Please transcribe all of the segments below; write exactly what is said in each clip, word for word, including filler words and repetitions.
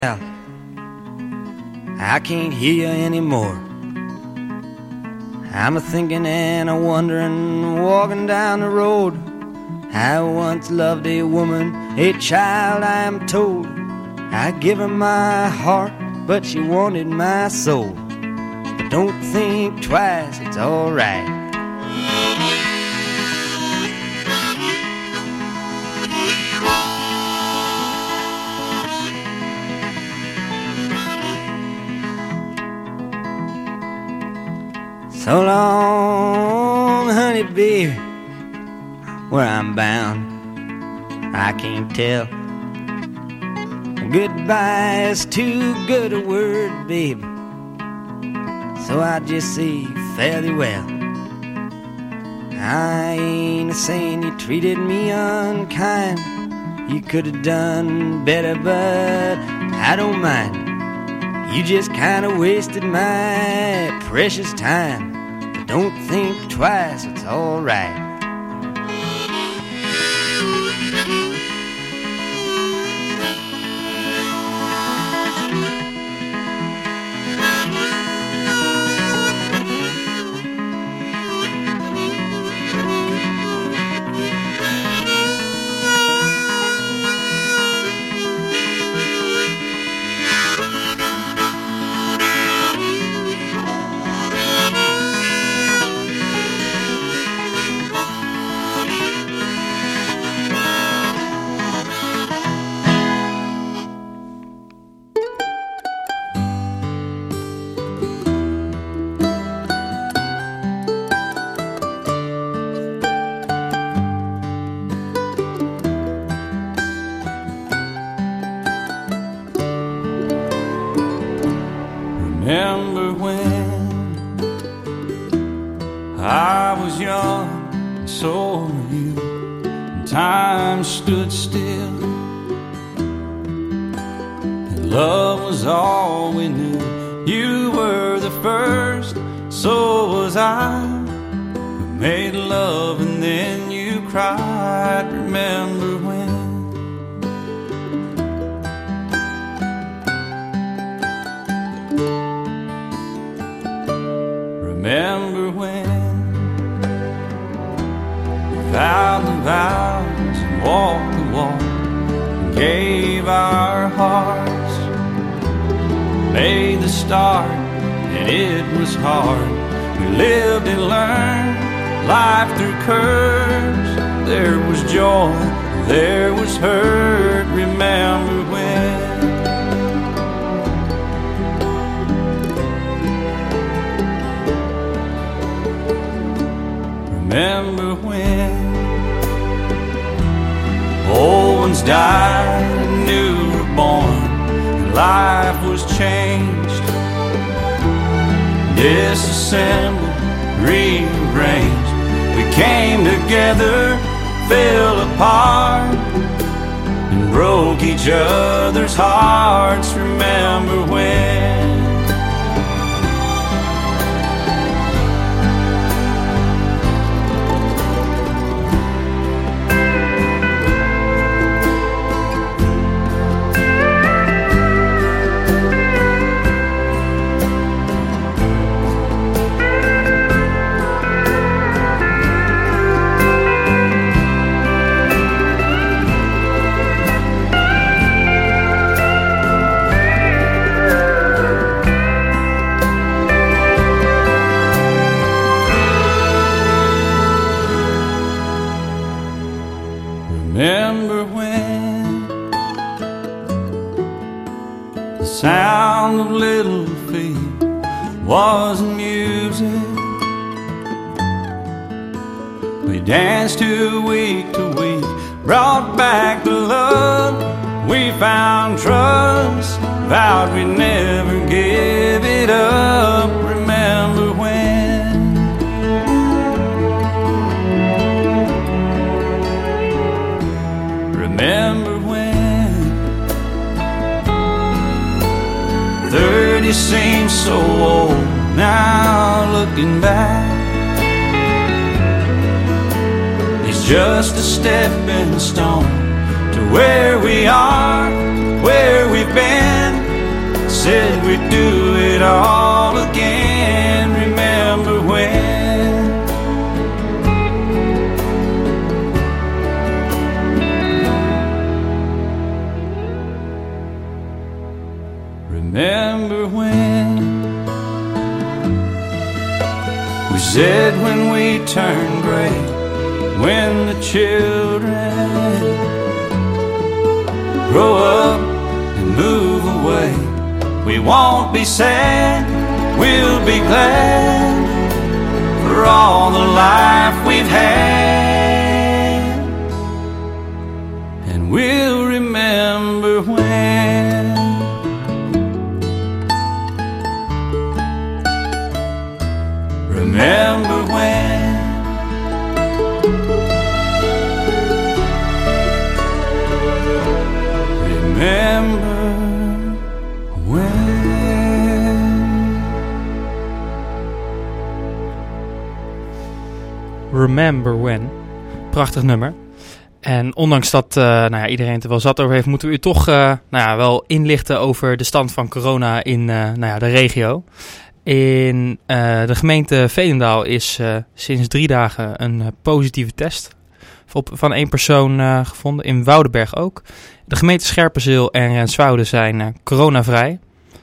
I can't hear you anymore. I'm a thinking and a wondering, walking down the road. I once loved a woman, a child I am told. I give her my heart, but she wanted my soul. But don't think twice, it's alright. So long, honey, baby, where I'm bound, I can't tell. Goodbye is too good a word, baby, so I just say fare thee well. I ain't a-saying you treated me unkind. You could have done better, but I don't mind. You just kind of wasted my precious time. But don't think twice, it's all right. Remember when I was young and so were you, and time stood still, and love was all we knew. You were the first, so was I, who made love and then you cried. Remember when Remember when we vowed the vows and walked the walk and gave our hearts, made the start, and it was hard. We lived and learned life through curves. There was joy, there was hurt. Remember when Remember when old ones died and new were born, and life was changed, disassembled, rearranged. We came together, fell apart, and broke each other's hearts. Remember when Remember when the sound of little feet was music. We danced to week to week, brought back the love. We found trust, vowed we'd never give it up. Remember when Remember when thirty seems so old now, looking back. It's just a stepping stone to where we are, where we've been. we do it all again? Remember when? Remember when we said when we turn gray, when the children grow up and move away, we won't be sad, we'll be glad for all the life we've had, and we'll remember when. Remember when. Remember when. Remember when. Prachtig nummer. En ondanks dat uh, nou ja, iedereen het er wel zat over heeft, moeten we u toch uh, nou ja, wel inlichten over de stand van corona in uh, nou ja, de regio. In uh, de gemeente Veenendaal is uh, sinds drie dagen een uh, positieve test van één persoon uh, gevonden. In Woudenberg ook. De gemeenten Scherpenzeel en Renswoude zijn uh, coronavrij.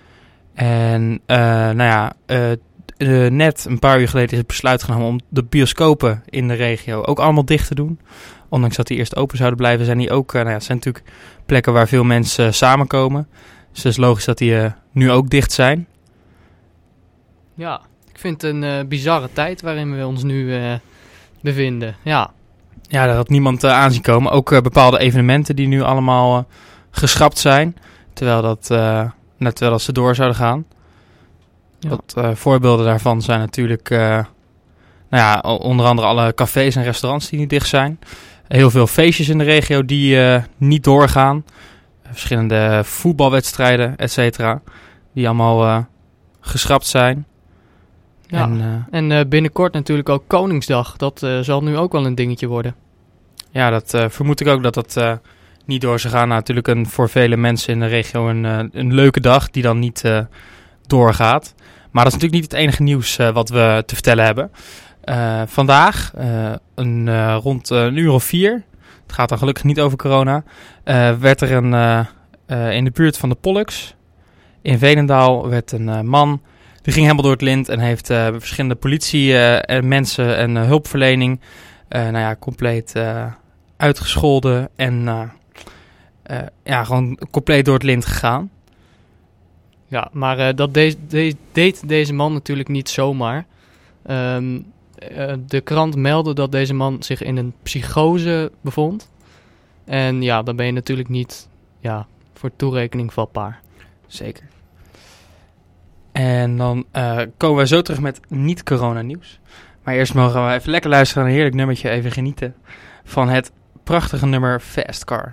En uh, nou ja, uh, uh, net een paar uur geleden is het besluit genomen om de bioscopen in de regio ook allemaal dicht te doen. Ondanks dat die eerst open zouden blijven, zijn die ook, uh, nou ja, het zijn natuurlijk plekken waar veel mensen uh, samenkomen. Dus het is logisch dat die uh, nu ook dicht zijn. Ja, ik vind het een uh, bizarre tijd waarin we ons nu uh, bevinden. Ja, ja, daar had niemand uh, aan zien komen. Ook uh, bepaalde evenementen die nu allemaal uh, geschrapt zijn. Terwijl, dat, uh, nou, terwijl dat ze door zouden gaan. Ja. Wat uh, voorbeelden daarvan zijn natuurlijk uh, nou ja, onder andere alle cafés en restaurants die nu dicht zijn. Heel veel feestjes in de regio die uh, niet doorgaan. Verschillende voetbalwedstrijden, et cetera. Die allemaal uh, geschrapt zijn. Ja, en, uh, en uh, binnenkort natuurlijk ook Koningsdag. Dat uh, zal nu ook wel een dingetje worden. Ja, dat uh, vermoed ik ook dat dat uh, niet door zou gaan. Nou, natuurlijk een, voor vele mensen in de regio een, uh, een leuke dag die dan niet uh, doorgaat. Maar dat is natuurlijk niet het enige nieuws uh, wat we te vertellen hebben. Uh, vandaag, uh, een, uh, rond uh, een uur of vier, het gaat dan gelukkig niet over corona, uh, werd er een, uh, uh, in de buurt van de Pollux in Veenendaal werd een uh, man, die ging helemaal door het lint en heeft uh, verschillende politie uh, en mensen en uh, hulpverlening uh, nou ja, compleet uh, uitgescholden en uh, uh, ja, gewoon compleet door het lint gegaan. Ja, maar uh, dat de- de- deed deze man natuurlijk niet zomaar. Um, uh, de krant meldde dat deze man zich in een psychose bevond. En ja, dan ben je natuurlijk niet ja, voor toerekening vatbaar. Zeker. En dan uh, komen wij zo terug met niet-corona nieuws. Maar eerst mogen we even lekker luisteren naar een heerlijk nummertje. Even genieten van het prachtige nummer Fast Car.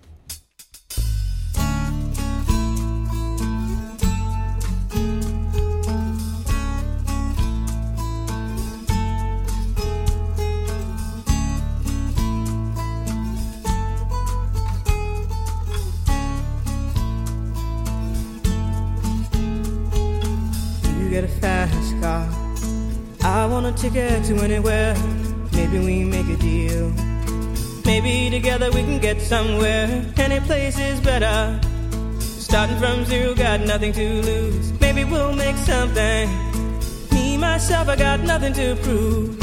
Get a fast car. I want a ticket to anywhere. Maybe we make a deal. Maybe together we can get somewhere. Any place is better. Starting from zero, got nothing to lose. Maybe we'll make something. Me, myself, I got nothing to prove.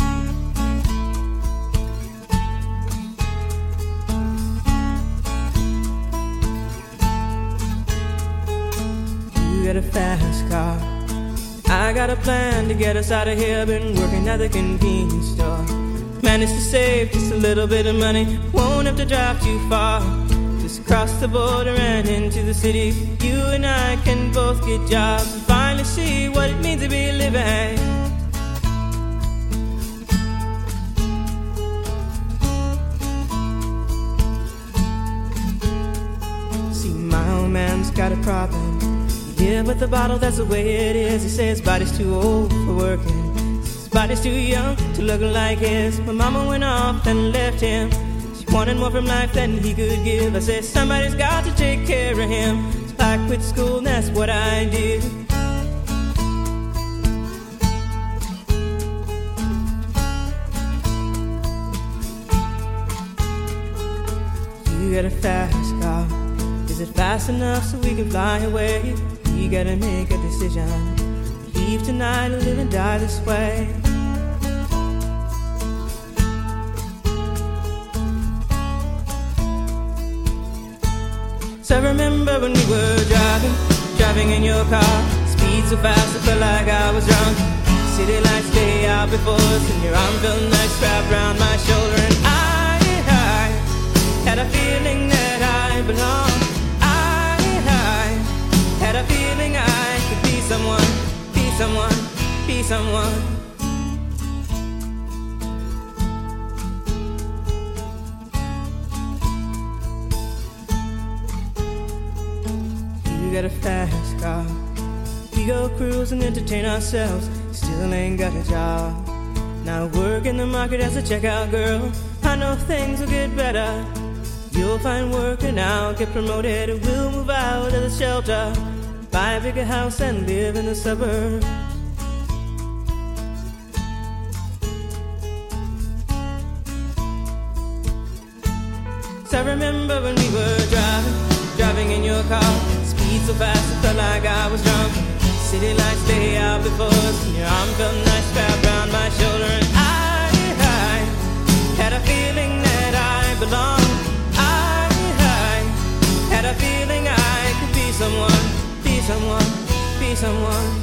You get a fast car. I got a plan to get us out of here. Been working at the convenience store. Managed to save just a little bit of money. Won't have to drive too far. Just cross the border and into the city. You and I can both get jobs and finally see what it means to be living. See, my old man's got a problem. Yeah, but the bottle, that's the way it is. He says his body's too old for working. His body's too young to look like his. My mama went off and left him. She wanted more from life than he could give. I said, somebody's got to take care of him. So I quit school and that's what I did. got a fast car. Is it fast enough so we can fly away? We gotta make a decision. Leave tonight or live and die this way. So I remember when we were driving, driving in your car. Speed so fast I felt like I was drunk. City lights stay out before us, and your arm felt nice wrapped around my shoulder. And I, I had a feeling that I belonged. I, I had a feeling I could be someone, be someone, be someone. You got a fast car. We go cruise and entertain ourselves. Still ain't got a job. Now work in the market as a checkout girl. I know things will get better. You'll find work and I'll get promoted. We'll move out of the shelter, buy a bigger house and live in the suburbs. So I remember when we were driving, driving in your car. Speed so fast I felt like I was drunk. City lights lay out before us, and your arm felt nice wrapped around my shoulder. And I, I had a feeling that I belonged. I, I had a feeling I could be someone, be someone, be someone.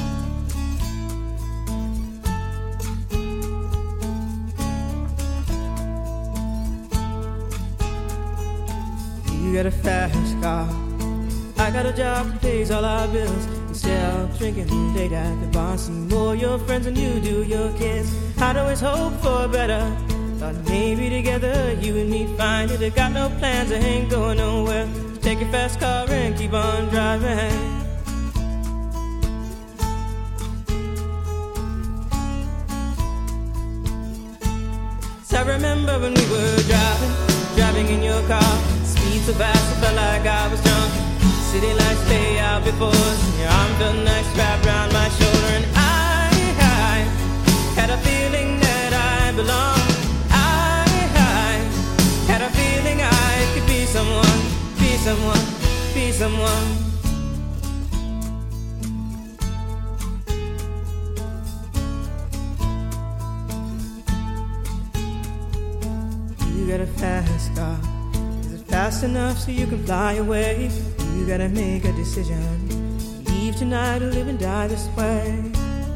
You got a fast car. I got a job that pays all our bills. Instead of drinking late at the bar, some more your friends than you do your kids. I'd always hope for better. Thought maybe together you and me find it. I got no plans, I ain't going nowhere. So take your fast car and keep on driving. So I remember when we were driving, driving in your car. Speed so fast I felt like I was drunk. City lights lay out before us, and your arm felt nice wrapped around my shoulder. And I, I had a feeling that I belonged. I, I had a feeling I could be someone, be someone, be someone. You got a fast car. Is it fast enough so you can fly away? You gotta make a decision. Leave tonight or live and die this way.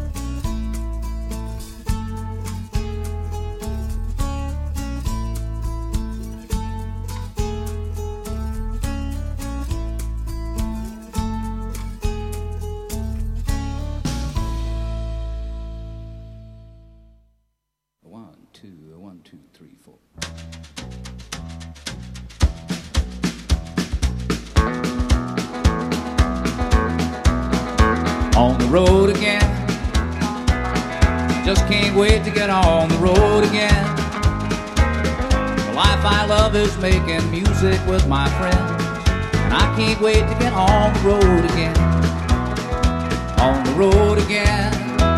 One, two, one, two, three, four. On the road again, just can't wait to get on the road again. The life I love is making music with my friends, and I can't wait to get on the road again. On the road again,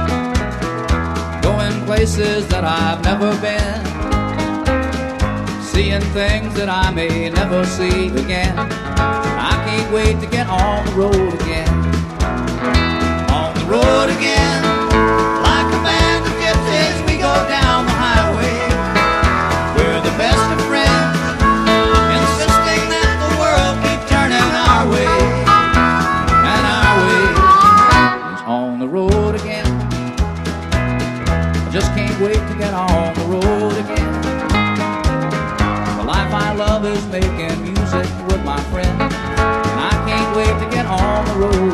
going places that I've never been, seeing things that I may never see again. I can't wait to get on the road again. Road again, like a band of gypsies, we go down the highway. We're the best of friends, insisting that the world keep turning our way. And our way is on the road again. I just can't wait to get on the road again. The life I love is making music with my friends, and I can't wait to get on the road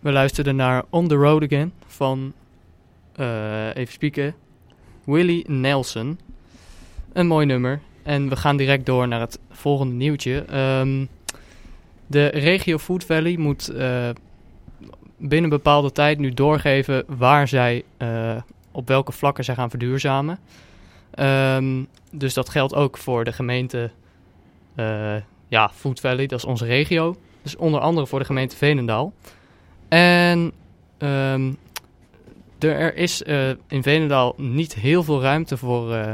We luisterden naar On The Road Again van, uh, even spieken, Willie Nelson. Een mooi nummer. En we gaan direct door naar het volgende nieuwtje. Um, de regio Food Valley moet uh, binnen een bepaalde tijd nu doorgeven waar zij, uh, op welke vlakken zij gaan verduurzamen. Um, dus dat geldt ook voor de gemeente uh, ja, Food Valley, dat is onze regio. Dus onder andere voor de gemeente Veenendaal. En um, er is uh, in Veenendaal niet heel veel ruimte voor uh,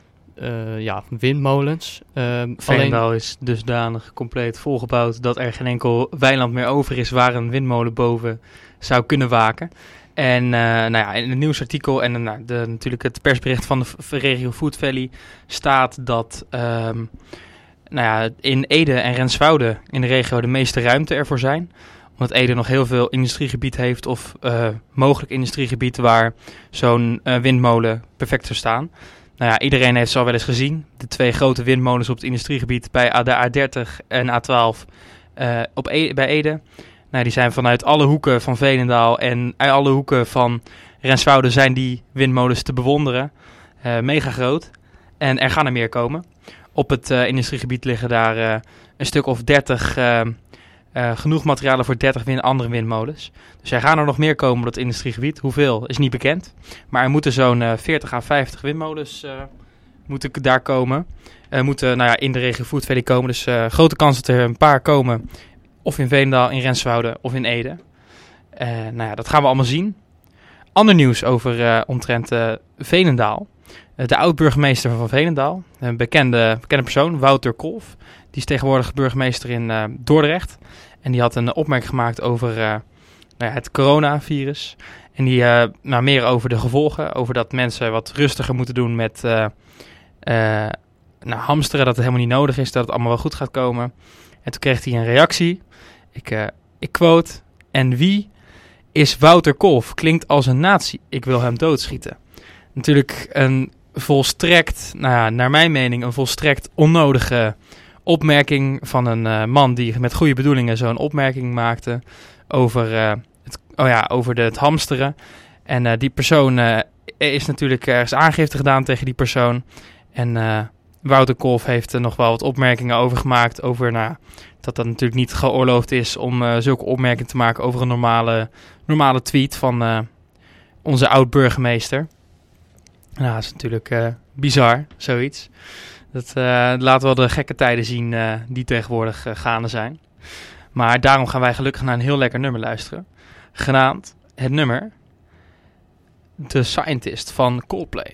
uh, ja, windmolens. Um, Veenendaal alleen... is dusdanig compleet volgebouwd dat er geen enkel weiland meer over is waar een windmolen boven zou kunnen waken. En uh, nou ja, in het nieuwsartikel en uh, de, natuurlijk het persbericht van de v- regio Food Valley staat dat um, nou ja, in Ede en Renswoude in de regio de meeste ruimte ervoor zijn. Omdat Ede nog heel veel industriegebied heeft of uh, mogelijk industriegebied waar zo'n uh, windmolen perfect zou staan. Nou ja, iedereen heeft ze al wel eens gezien. De twee grote windmolens op het industriegebied bij de A dertig en A twaalf uh, op e- bij Ede. Nou, die zijn vanuit alle hoeken van Veenendaal en uit alle hoeken van Renswoude zijn die windmolens te bewonderen. Uh, mega groot. En er gaan er meer komen. Op het uh, industriegebied liggen daar uh, een stuk of dertig... Uh, Uh, genoeg materialen voor dertig win- andere windmolens. Dus er gaan er nog meer komen op het industriegebied. Hoeveel is niet bekend. Maar er moeten zo'n uh, veertig à vijftig windmolens uh, moeten daar komen. Uh, moeten nou ja, in de regio Food Valley komen. Dus uh, grote kans dat er een paar komen. Of in Veenendaal, in Renswoude of in Ede. Uh, nou ja, dat gaan we allemaal zien. Ander nieuws over uh, omtrent uh, Veenendaal. Uh, de oud-burgemeester van Veenendaal. Een bekende, bekende persoon, Wouter Kolff. Die is tegenwoordig burgemeester in uh, Dordrecht. En die had een opmerking gemaakt over uh, nou ja, het coronavirus. En die uh, nou, meer over de gevolgen. Over dat mensen wat rustiger moeten doen met uh, uh, nou, hamsteren. Dat het helemaal niet nodig is. Dat het allemaal wel goed gaat komen. En toen kreeg hij een reactie. Ik, uh, ik quote. En wie is Wouter Kolff? Klinkt als een nazi. Ik wil hem doodschieten. Natuurlijk een volstrekt, nou ja, naar mijn mening, een volstrekt onnodige opmerking van een uh, man die met goede bedoelingen zo'n opmerking maakte over, uh, het, oh ja, over de, het hamsteren. En uh, die persoon uh, is natuurlijk ergens aangifte gedaan tegen die persoon. En uh, Wouter Kolff heeft er nog wel wat opmerkingen over gemaakt. Over nou, dat dat natuurlijk niet geoorloofd is om uh, zulke opmerkingen te maken over een normale, normale tweet van uh, onze oud-burgemeester. Nou, dat is natuurlijk uh, bizar, zoiets. Dat uh, laat wel de gekke tijden zien uh, die tegenwoordig uh, gaande zijn. Maar daarom gaan wij gelukkig naar een heel lekker nummer luisteren. Genaamd het nummer The Scientist van Coldplay.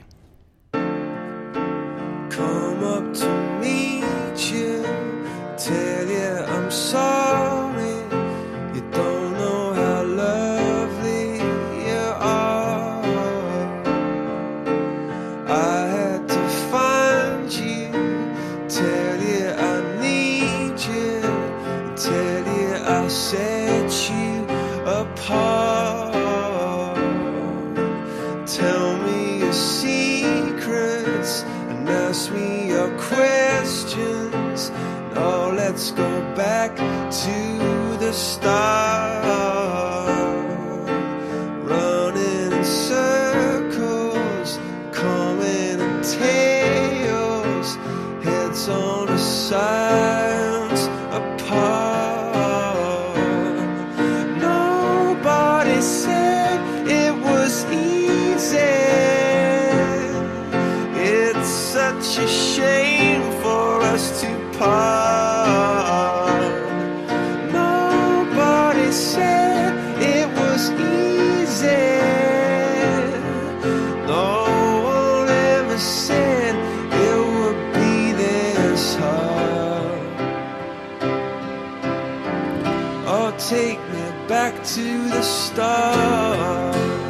Come up to meet you, tell you I'm sorry. You don't know how lovely you are. I had to find you, tell you I need you, tell you I'll set you apart. Tell me your secrets and ask me your questions. Now let's go back to the start. Running in circles, coming in tails, heads on the sides apart. Nobody said it was easy. It's such a shame for us to part. Nobody said it was easy. No one ever said it would be this hard. Oh, take me back to the start.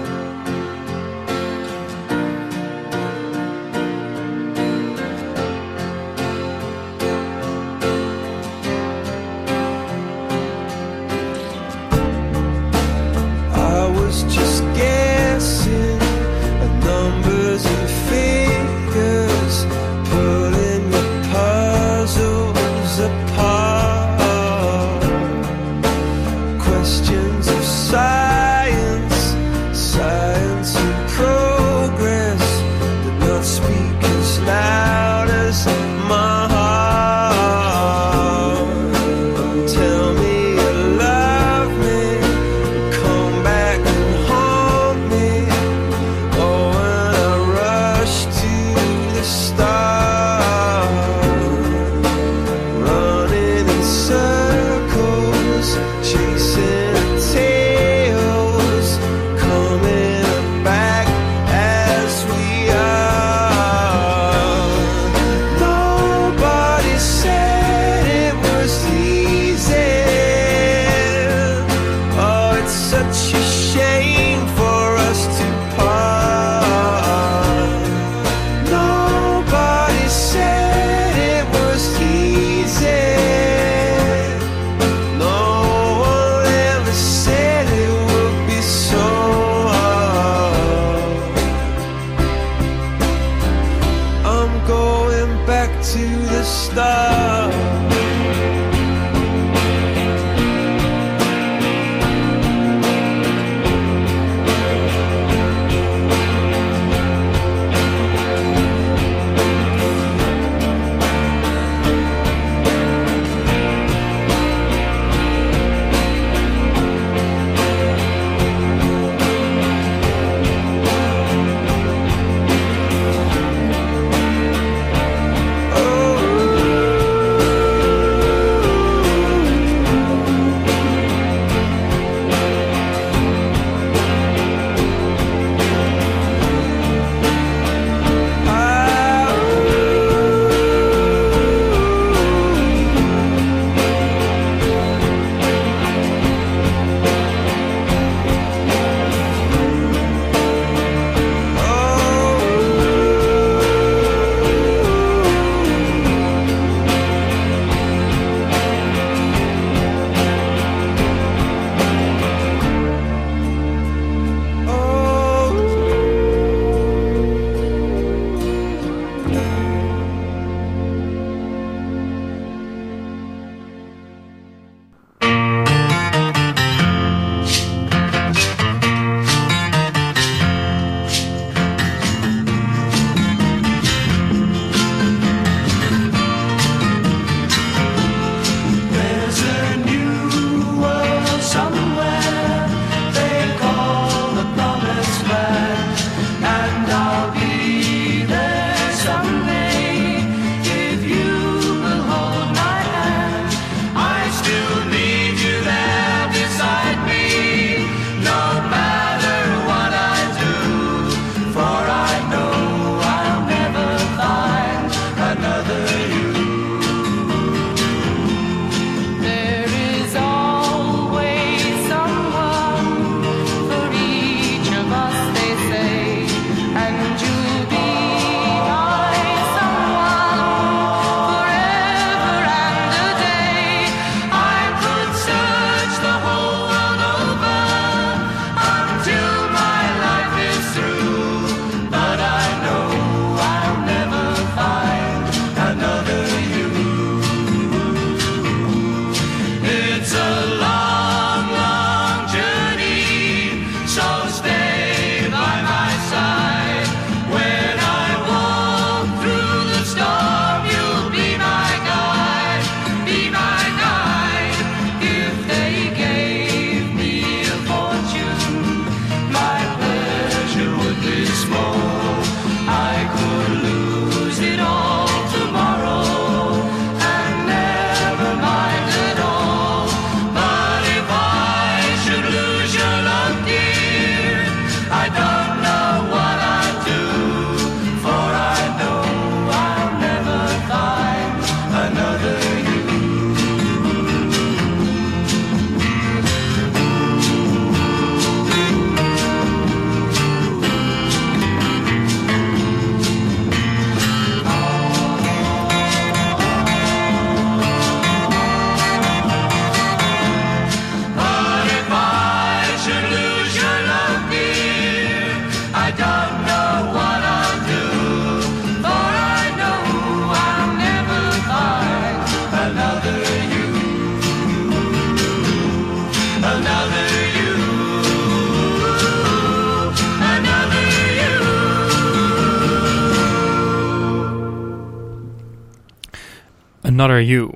Just guessing at numbers and figures, pulling your puzzles apart. Questions of size. another you, another you. Another You.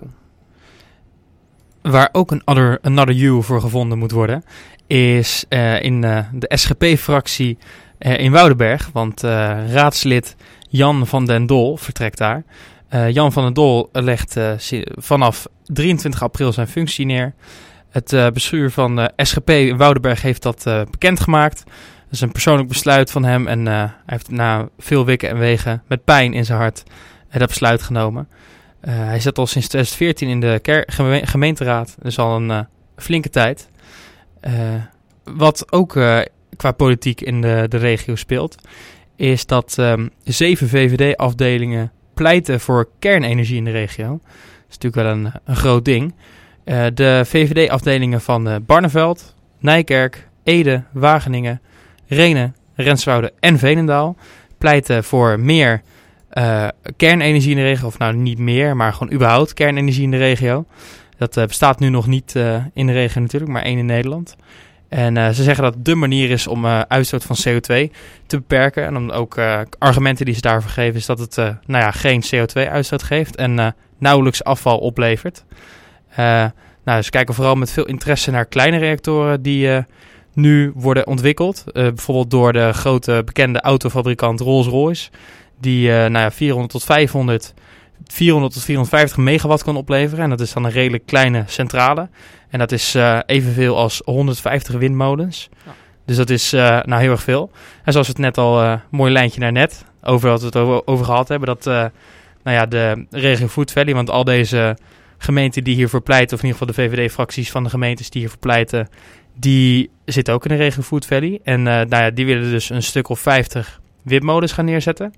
Waar ook een other, Another You voor gevonden moet worden, is uh, in uh, de S G P-fractie uh, in Woudenberg. Want uh, raadslid Jan van den Dol vertrekt daar. Uh, Jan van den Dol legt uh, vanaf drieëntwintig april zijn functie neer. Het uh, bestuur van uh, S G P in Woudenberg heeft dat uh, bekendgemaakt. Dat is een persoonlijk besluit van hem. En uh, hij heeft na veel wikken en wegen met pijn in zijn hart uh, dat besluit genomen. Uh, hij zit al sinds twintig veertien in de ker- geme- gemeenteraad. Dus al een uh, flinke tijd. Uh, wat ook uh, qua politiek in de, de regio speelt, is dat um, zeven V V D-afdelingen pleiten voor kernenergie in de regio. Dat is natuurlijk wel een, een groot ding. Uh, de V V D-afdelingen van uh, Barneveld, Nijkerk, Ede, Wageningen, Rhenen, Renswoude en Veenendaal pleiten voor meer uh, kernenergie in de regio. Of nou niet meer, maar gewoon überhaupt kernenergie in de regio. Dat uh, bestaat nu nog niet uh, in de regio natuurlijk, maar één in Nederland. En uh, ze zeggen dat het de manier is om uh, uitstoot van C O twee te beperken. En om ook uh, argumenten die ze daarvoor geven is dat het uh, nou ja, geen C O twee uitstoot geeft en uh, nauwelijks afval oplevert. Uh, nou, ze kijken vooral met veel interesse naar kleine reactoren die uh, nu worden ontwikkeld. Uh, bijvoorbeeld door de grote bekende autofabrikant Rolls-Royce. Die uh, nou ja, vierhonderd tot vijfhonderd, vierhonderd tot vierhonderdvijftig megawatt kan opleveren. En dat is dan een redelijk kleine centrale. En dat is uh, evenveel als honderdvijftig windmolens. Ja. Dus dat is uh, nou heel erg veel. En zoals we het net al, uh, mooi lijntje naar net, over wat we het over, over gehad hebben, dat uh, nou ja, de regio Food Valley, want al deze gemeenten die hiervoor pleiten, of in ieder geval de V V D-fracties van de gemeentes die hiervoor pleiten, die zitten ook in de regio Food Valley. En uh, nou ja, die willen dus een stuk of vijftig windmolens gaan neerzetten.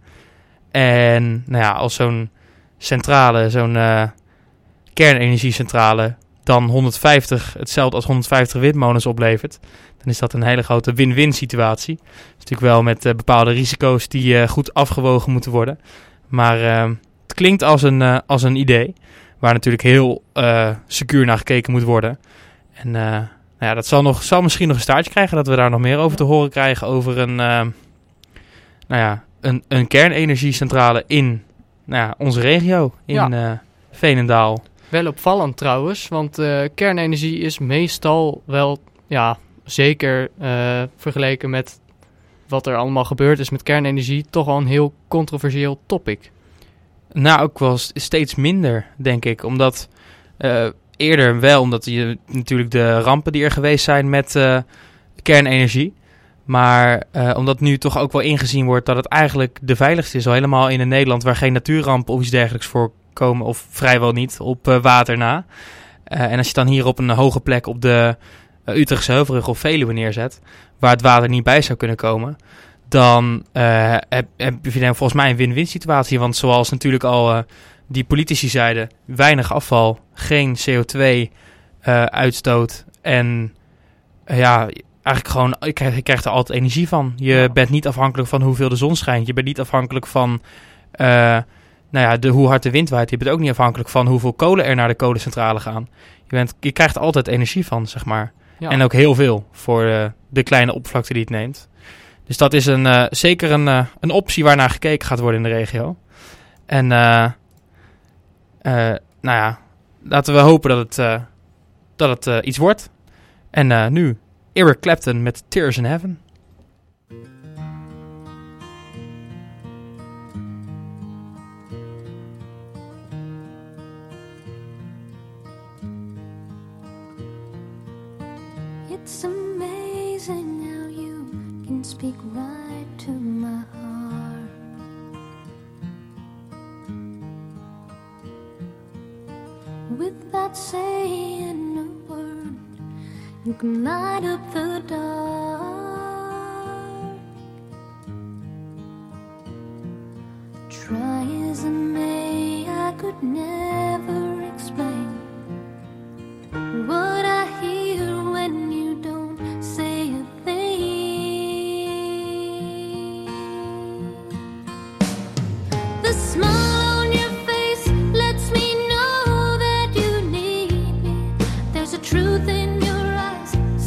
En nou ja, als zo'n centrale, zo'n uh, kernenergiecentrale dan honderdvijftig, hetzelfde als honderdvijftig windmolens oplevert, dan is dat een hele grote win-win situatie. Dat is natuurlijk wel met uh, bepaalde risico's die uh, goed afgewogen moeten worden. Maar uh, het klinkt als een, uh, als een idee waar natuurlijk heel uh, secuur naar gekeken moet worden. En uh, nou ja, dat zal, nog, zal misschien nog een staartje krijgen, dat we daar nog meer over te horen krijgen over een, uh, nou ja, een, een kernenergiecentrale in nou ja, onze regio, in ja. uh, Veenendaal. Wel opvallend trouwens, want uh, kernenergie is meestal wel, ja, zeker uh, vergeleken met wat er allemaal gebeurd is met kernenergie, toch al een heel controversieel topic. Nou, ook wel steeds minder, denk ik. Omdat uh, eerder wel, omdat je natuurlijk de rampen die er geweest zijn met uh, kernenergie. Maar uh, omdat nu toch ook wel ingezien wordt dat het eigenlijk de veiligste is. Al helemaal in een Nederland waar geen natuurrampen of iets dergelijks voorkomen. Of vrijwel niet, op uh, water na. Uh, en als je dan hier op een hoge plek op de uh, Utrechtse Heuvelrug of Veluwe neerzet, waar het water niet bij zou kunnen komen, dan uh, heb, heb je dan volgens mij een win-win situatie. Want zoals natuurlijk al uh, die politici zeiden, weinig afval, geen C O twee uh, uitstoot en uh, ja, eigenlijk gewoon, je krijgt, je krijgt er altijd energie van. Je ja. bent niet afhankelijk van hoeveel de zon schijnt. Je bent niet afhankelijk van uh, nou ja, de, hoe hard de wind waait. Je bent ook niet afhankelijk van hoeveel kolen er naar de kolencentrale gaan. Je, bent, je krijgt er altijd energie van, zeg maar. Ja. En ook heel veel voor uh, de kleine oppervlakte die het neemt. Dus dat is een, uh, zeker een, uh, een optie waarnaar gekeken gaat worden in de regio. En uh, uh, nou ja, laten we hopen dat het, uh, dat het uh, iets wordt. En uh, nu Eric Clapton met Tears in Heaven. It's amazing how you can speak right to my heart. Without saying a word, you can light up the dark. Try as I may, I could never explain what I hear when you don't say a thing. The smile on your face lets me know that you need me. There's a truth in your eyes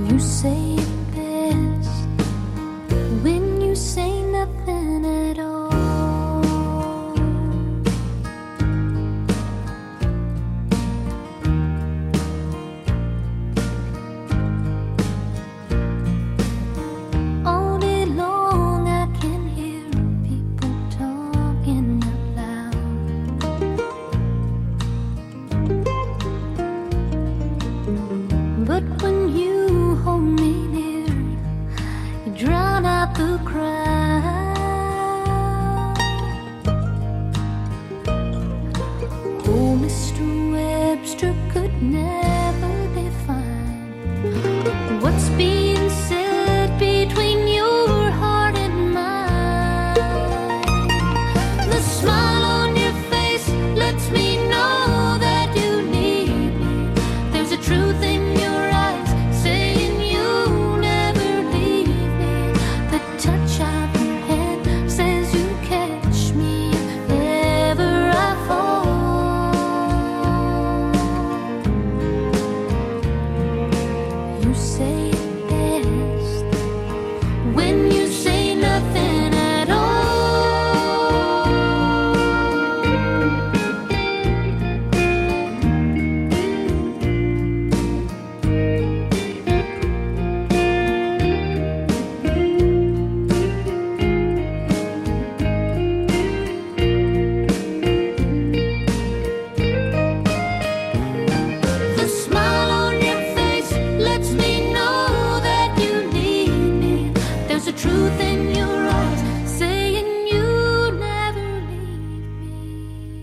You say it best when you say nothing at all. All day long I can hear people talking out loud, but when you hold me near, you drown out the crowd. Oh, Mister Webster could never define what's being said between your heart and mine. The smile on your face lets me know that you need me. There's a truth in your eyes saying you'll never leave me. The touch of your hand says you catch me if ever I fall. You say it best when you say nothing at all. The smile on your face lets me know that you need me. There's a truth in your eyes saying you never leave me.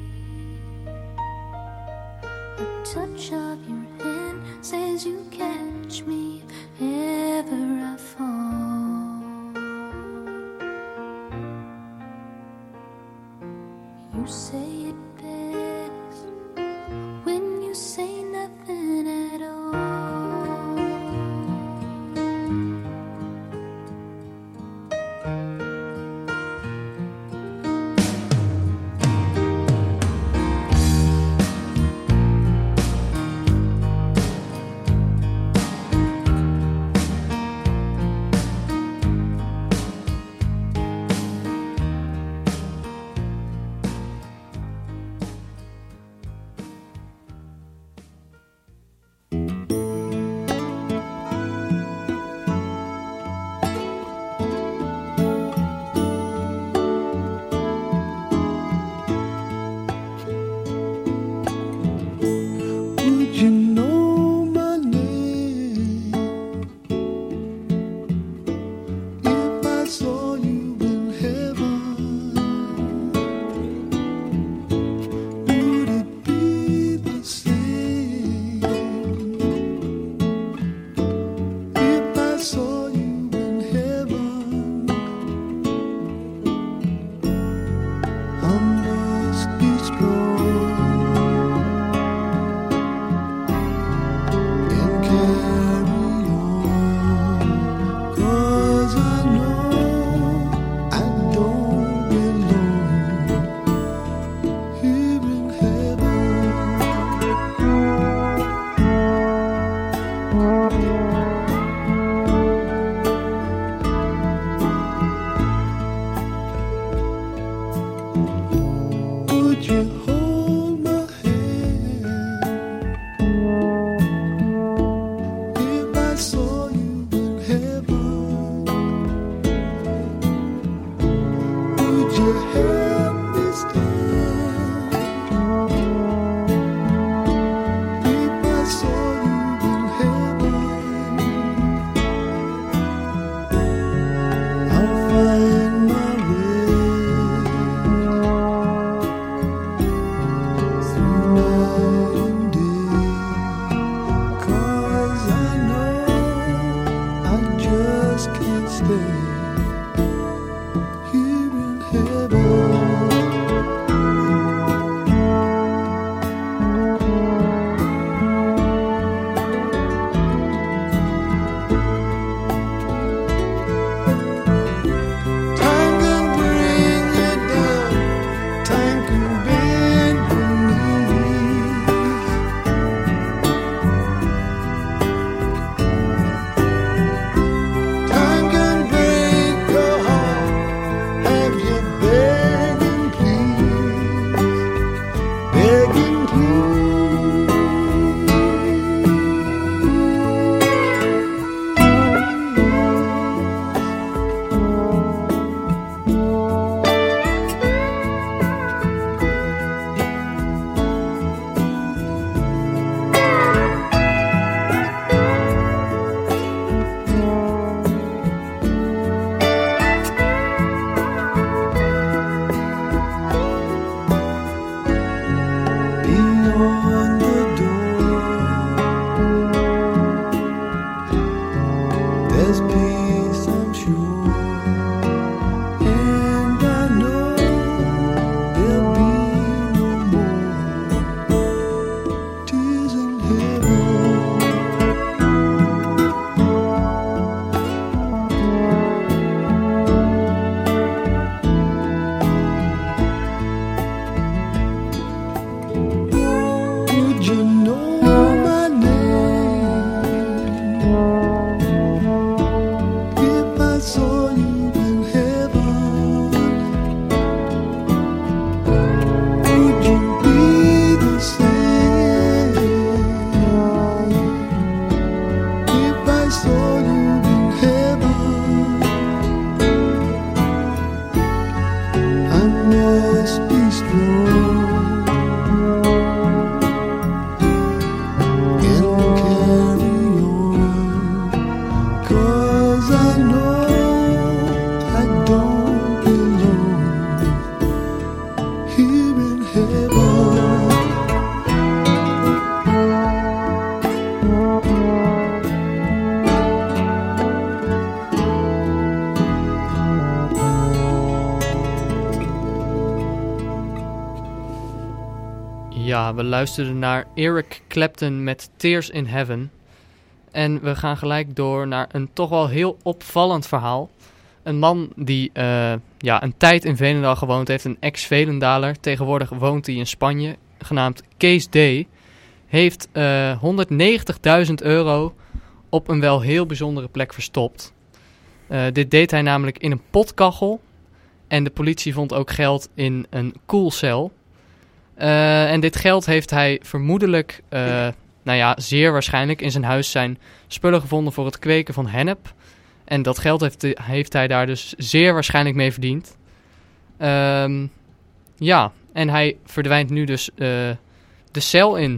A touch of your hand says you catch me if ever I fall. You say it best when you say nothing at all. Would you know my name if I saw you in heaven? Would it be the same if I saw you in heaven? I must be strong and carry on, 'cause I know I don't belong here in heaven. Would you hold my hand if I saw you in heaven? Would you help me stand if I saw you in heaven? is peace, I'm sure. And I know there'll be no more tears in heaven. Would you know my name if I saw you in heaven? Would you be the same if I saw you in heaven? I must be strong and carry on, 'cause I know I don't belong here in heaven. Ja, we luisterden naar Eric Clapton met Tears in Heaven. En we gaan gelijk door naar een toch wel heel opvallend verhaal. Een man die uh, ja, een tijd in Veenendaal gewoond heeft, een ex-Velendaler. Tegenwoordig woont hij in Spanje, genaamd Kees D. Heeft uh, honderdnegentigduizend euro op een wel heel bijzondere plek verstopt. Uh, dit deed hij namelijk in een potkachel. En de politie vond ook geld in een koelcel. Uh, en dit geld heeft hij vermoedelijk, uh, nou ja, zeer waarschijnlijk in zijn huis zijn spullen gevonden voor het kweken van hennep. En dat geld heeft, heeft hij daar dus zeer waarschijnlijk mee verdiend. Um, ja, en hij verdwijnt nu dus uh, de cel in.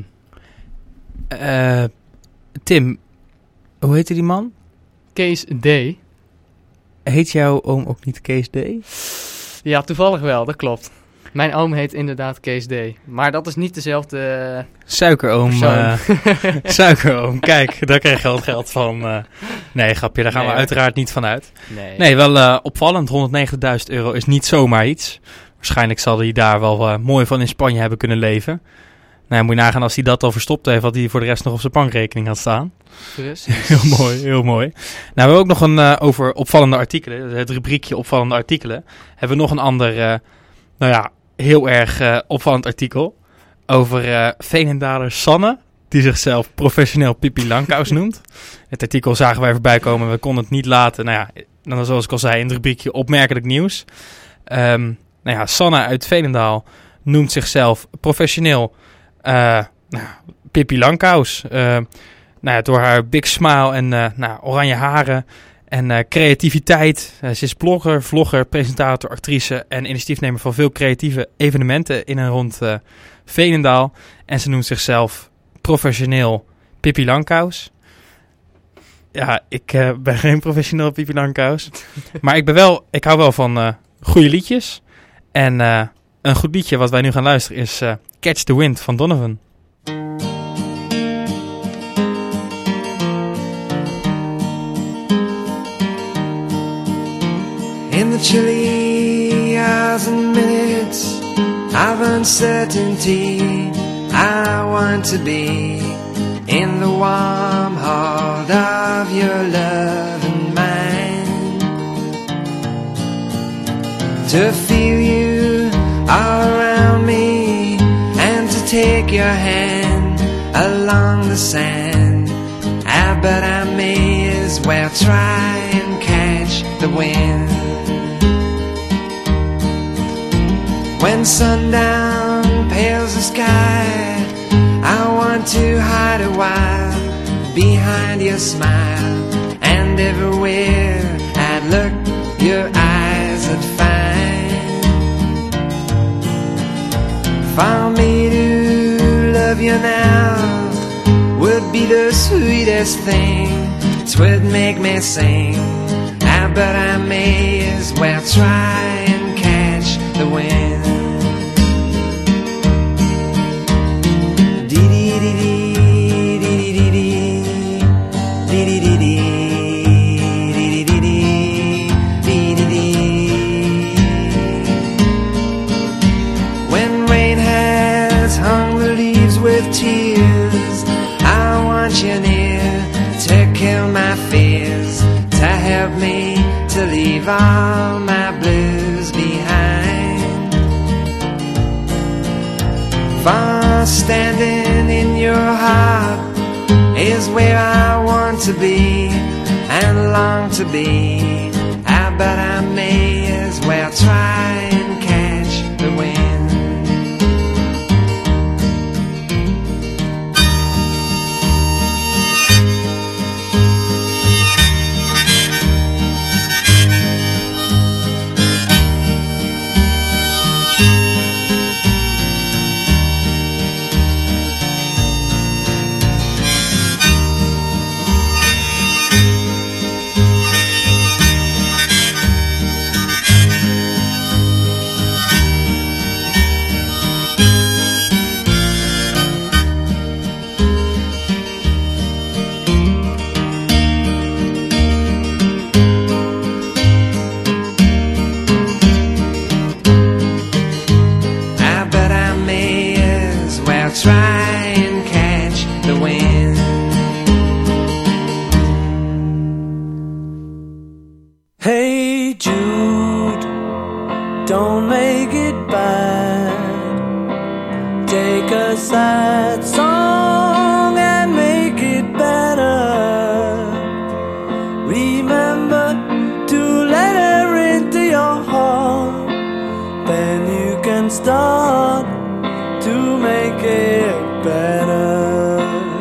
Uh, Tim, hoe heette die man? Kees D. Heet jouw oom ook niet Kees D? Ja, toevallig wel, dat klopt. Mijn oom heet inderdaad Kees D. Maar dat is niet dezelfde Suikeroom. persoon. Uh, suikeroom, kijk, daar krijg je al het geld van. Uh, nee, grapje, daar gaan Nee, we uiteraard niet van uit. Nee. Nee, wel uh, opvallend. honderdnegentigduizend euro is niet zomaar iets. Waarschijnlijk zal hij daar wel uh, mooi van in Spanje hebben kunnen leven. Nou, moet je nagaan als hij dat al verstopt heeft, wat hij voor de rest nog op zijn bankrekening had staan. Precies. Heel mooi, heel mooi. Nou, we hebben ook nog een uh, over opvallende artikelen. Het rubriekje opvallende artikelen. Hebben we nog een ander, uh, nou ja, heel erg uh, opvallend artikel. Over uh, Veenendaler Sanne, die zichzelf professioneel Pippi Langkous noemt. Het artikel zagen wij voorbij komen. We konden het niet laten. Nou ja, dan zoals ik al zei, in het rubriekje opmerkelijk nieuws. Um, nou ja, Sanne uit Veenendaal noemt zichzelf professioneel uh, nou, Pippi Langkous. Uh, nou ja, door haar big smile en uh, nou, oranje haren en uh, creativiteit. Uh, ze is blogger, vlogger, presentator, actrice en initiatiefnemer van veel creatieve evenementen in en rond uh, Veenendaal. En ze noemt zichzelf professioneel Pippi Langkous. Ja, ik uh, ben geen professioneel Pippi Langkous. Maar ik ben wel, ik hou wel van uh, goede liedjes. En uh, een goed liedje wat wij nu gaan luisteren is uh, Catch the Wind van Donovan. In the chilly hours and minutes of uncertainty, I want to be in the warm heart of your love and mine, to feel you all around me and to take your hand along the sand. Ah, but I may as well try and catch the wind. When sundown pales the sky, I want to hide a while behind your smile, and everywhere I'd look, your eyes would find. For me to love you now would be the sweetest thing. It would make me sing. Ah, but I may as well try and catch the wind. Dee dee dee dee dee dee dee dee dee still my fears, to help me to leave all my blues behind. For standing in your heart is where I want to be and long to be. I bet I may as well try and catch the wind. Try and catch the wind. Hey Jude, don't make it bad. Take a sad song and make it better. Remember to let her into your heart. Then you can start to make it better.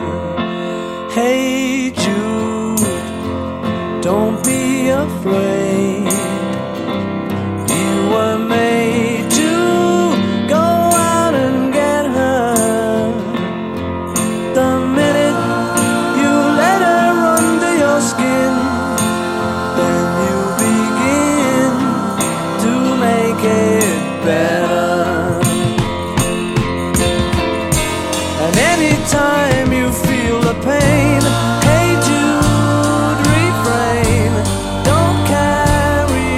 Hey Jude, don't be afraid. You were made to go out and get her. The minute you let her under your skin, then you begin to make it better. Anytime you feel the pain, hey Jude, refrain. Don't carry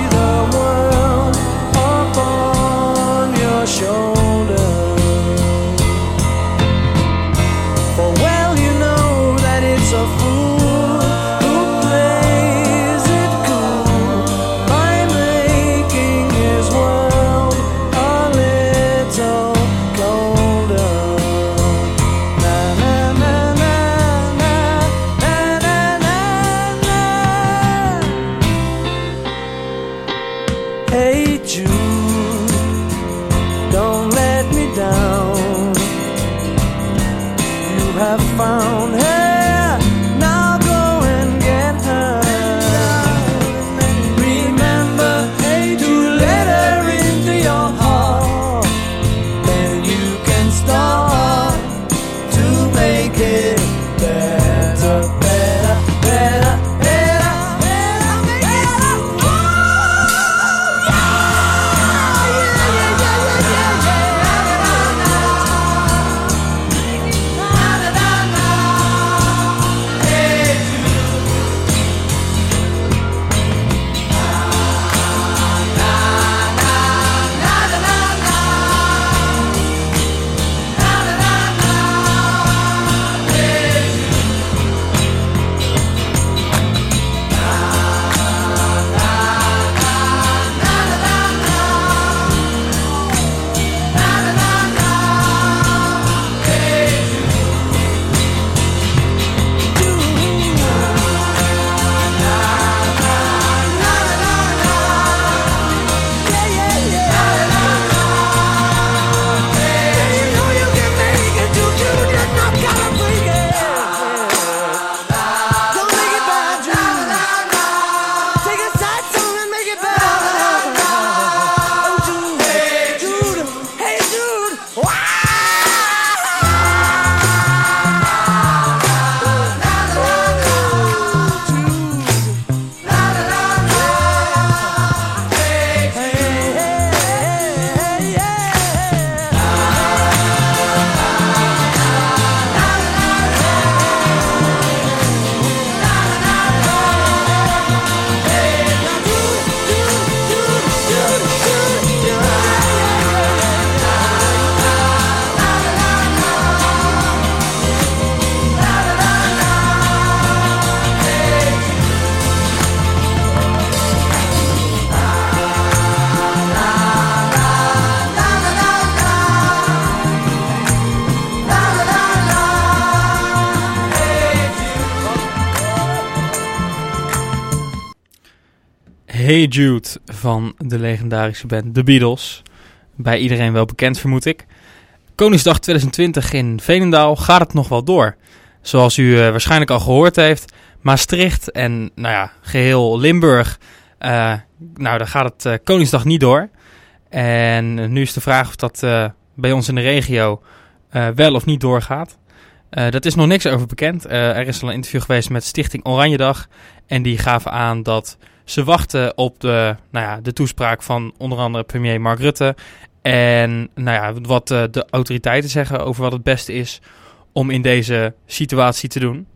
Hey Jude van de legendarische band The Beatles. Bij iedereen wel bekend, vermoed ik. Koningsdag twintig twintig in Veenendaal gaat het nog wel door. Zoals u uh, waarschijnlijk al gehoord heeft, Maastricht en nou ja, geheel Limburg, uh, nou daar gaat het uh, Koningsdag niet door. En uh, nu is de vraag of dat uh, bij ons in de regio uh, wel of niet doorgaat. Uh, dat is nog niks over bekend. Uh, er is al een interview geweest met Stichting Oranjedag en die gaven aan dat ze wachten op de, nou ja, de toespraak van onder andere premier Mark Rutte. En nou ja, wat uh, de autoriteiten zeggen over wat het beste is om in deze situatie te doen.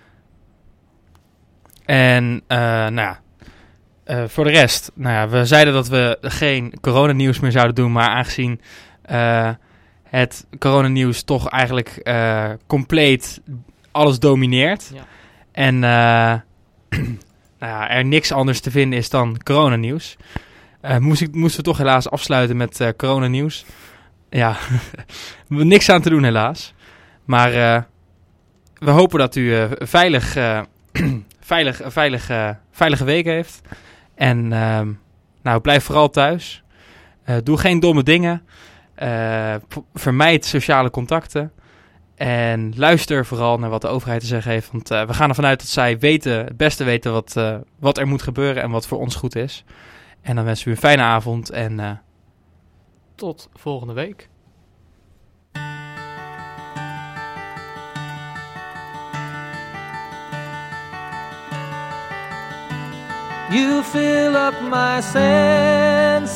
En uh, nou ja, uh, voor de rest, nou ja, we zeiden dat we geen coronanieuws meer zouden doen, maar aangezien uh, het coronanieuws toch eigenlijk uh, compleet alles domineert. Ja. En uh, nou ja, er niks anders te vinden is dan coronanieuws. Uh, moest ik, moesten we toch helaas afsluiten met uh, coronanieuws. Ja, niks aan te doen helaas. Maar uh, we hopen dat u uh, veilig, uh, veilig, veilig, uh, veilige week heeft. En uh, nou, blijf vooral thuis. Uh, doe geen domme dingen. Uh, p- vermijd sociale contacten. En luister vooral naar wat de overheid te zeggen heeft. Want uh, we gaan ervan uit dat zij weten, het beste weten wat, uh, wat er moet gebeuren en wat voor ons goed is. En dan wensen we u een fijne avond en uh, tot volgende week. You fill up my senses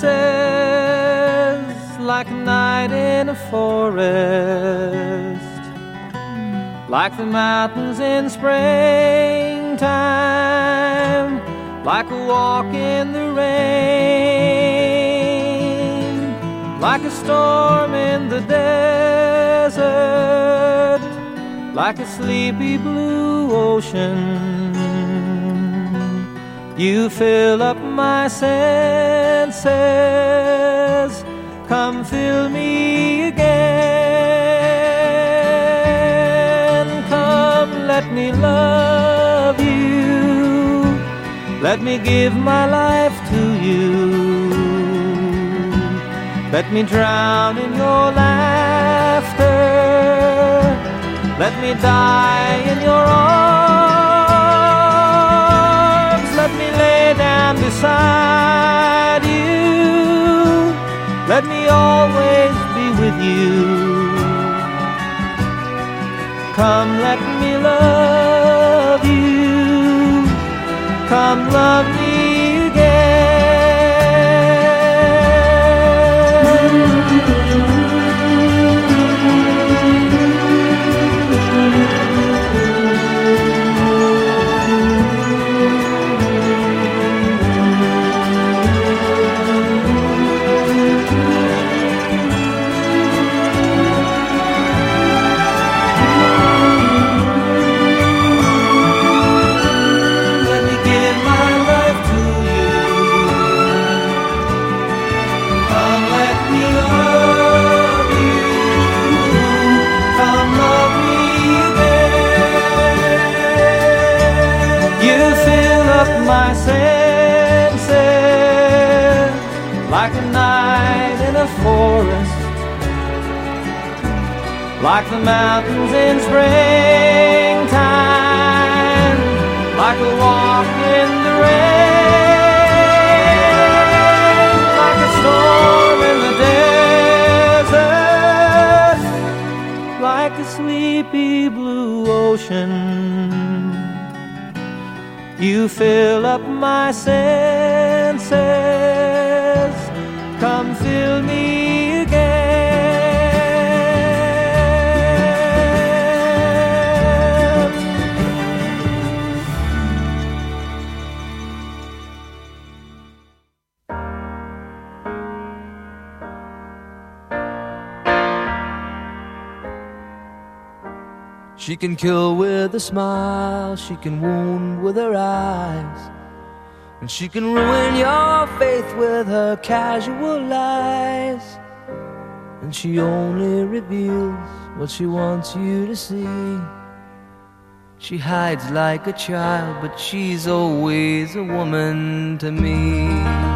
like a night in a forest, like the mountains in springtime, like a walk in the rain, like a storm in the desert, like a sleepy blue ocean. You fill up my senses, come fill me again. Come, let me love you, let me give my life to you. Let me drown in your laughter, let me die in your arms. Let me lay down beside you, let me always be with you. Come, let me love you, come love me again. My senses like a night in a forest, like the mountains in springtime, like a walk in the rain, like a storm in the desert, like a sleepy blue ocean. You fill up my senses, come fill me again. She can kill with a smile, she can wound with her eyes, and she can ruin your faith with her casual lies. And she only reveals what she wants you to see. She hides like a child, but she's always a woman to me.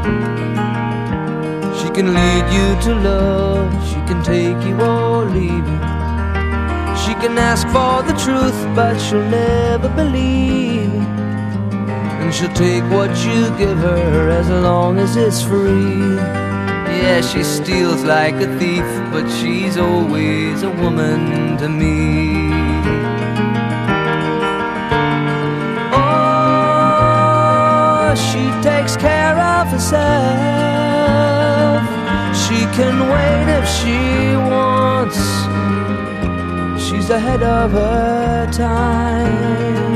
She can lead you to love, she can take you or leave you. She can ask for the truth, but she'll never believe. And she'll take what you give her as long as it's free. Yeah, she steals like a thief, but she's always a woman to me. Oh, she takes care of herself. She can wait if she wants. She's ahead of her time.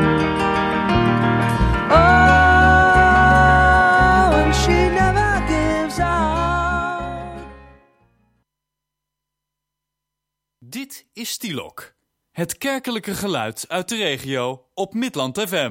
Oh, and she never gives up. Dit is Stilok, het kerkelijke geluid uit de regio op Midland F M.